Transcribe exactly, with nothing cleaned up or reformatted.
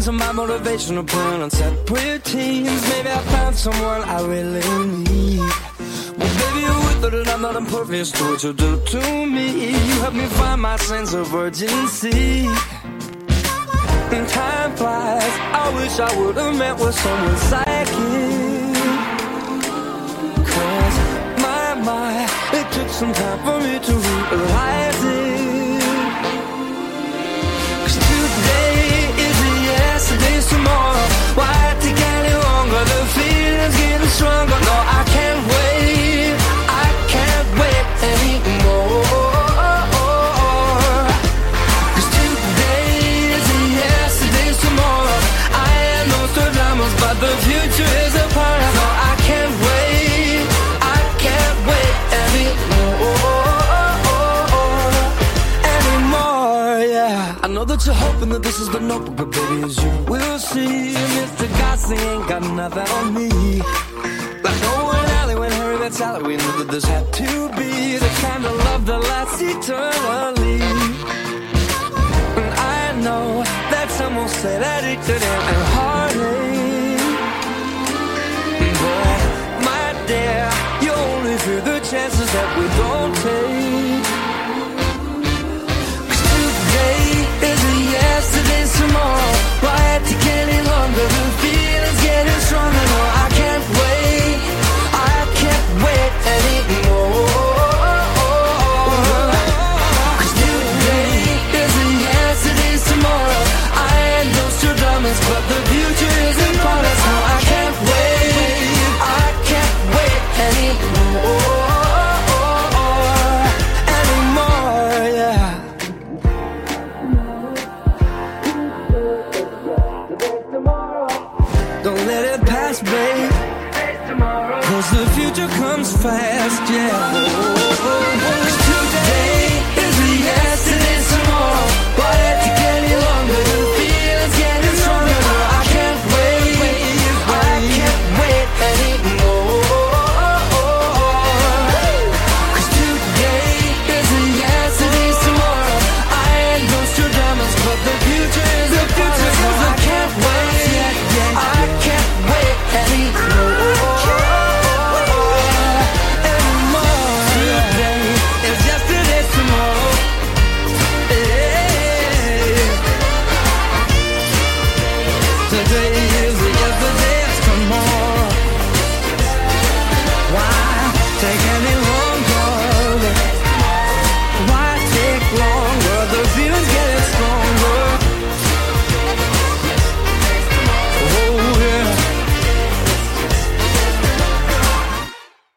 friends and my motivational plan on separate teams. Maybe I found someone I really need. Well, baby, you're with it and I'm not impervious to what you do to me. You help me find my sense of urgency. And time flies, I wish I would've met with someone psychic. Cause my, my, it took some time for me to realize it. Cause today is a yesterday's tomorrow. Why take any longer? The feeling's getting stronger. No, I can't wait, I can't wait anymore. Cause today is a yesterday's tomorrow. I am Nostradamus, but the future is a part of. No, I can't wait, I can't wait anymore. Anymore, yeah. I know that you're hoping that this is the notebook, but baby, as you will see, Mister Gossing ain't got nothing on me. Like Owen Alley when Harry met Sally, we knew that this had to be the kind of love that lasts eternally. And I know that some will say that it could end in heartache, but my dear, you only fear the chances that we don't take. Cause today is a yesterday's tomorrow. Why take any longer? The feeling's getting stronger. No, I can't wait, I can't wait anymore. Cause today is a yesterday's tomorrow. I ain't Nostradamus, but the future isn't promised. No, I can't wait, I can't wait anymore. Anymore, yeah. Don't let it pass, babe, cause the future comes fast, yeah. Oh, oh, oh.